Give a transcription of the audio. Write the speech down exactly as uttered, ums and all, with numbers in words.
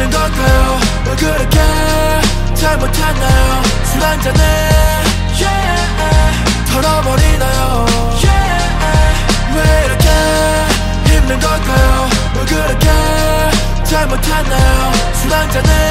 힘든 걸까요? 왜 그렇게 잘못했나요? 술 한잔에 yeah, 털어버리나요? yeah, 왜 이렇게 힘든 걸까요? 왜 그렇게 잘못했나요? 술 한잔에